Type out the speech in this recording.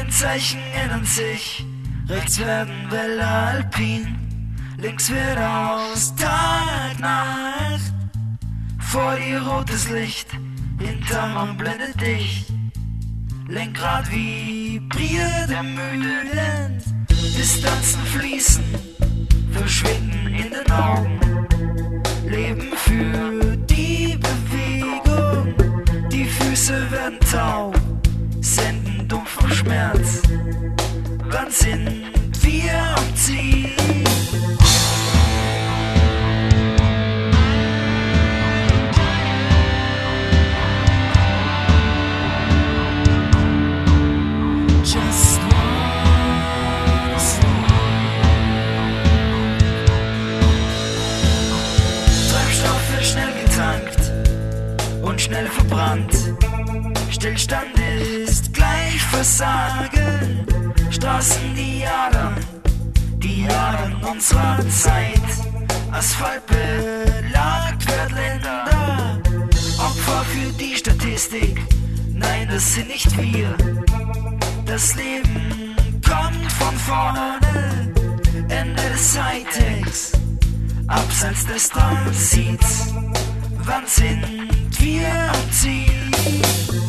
Kennzeichen ändern sich, rechts werden Wälder alpin, links wird aus Tag Nacht. Vor dir rotes Licht, hinterm blendet dich, Lenkrad vibriert ermüdend, Distanzen fließen, verschwinden in den Augen, Leben für die Bewegung, die Füße werden taub, senden dumpfen Schmerz. Wann sind wir am Ziel? Just wanna sleep. Treibstoff wird schnell getankt und schnell verbrannt. Stillstand ist gleich Versagen. Straßen, die Adern unserer Zeit. Asphaltbelagt wird Länder, Opfer für die Statistik. Nein, das sind nicht wir. Das Leben kommt von vorne. Ende des Hightechs, abseits des Transits. Wann sind wir am Ziel?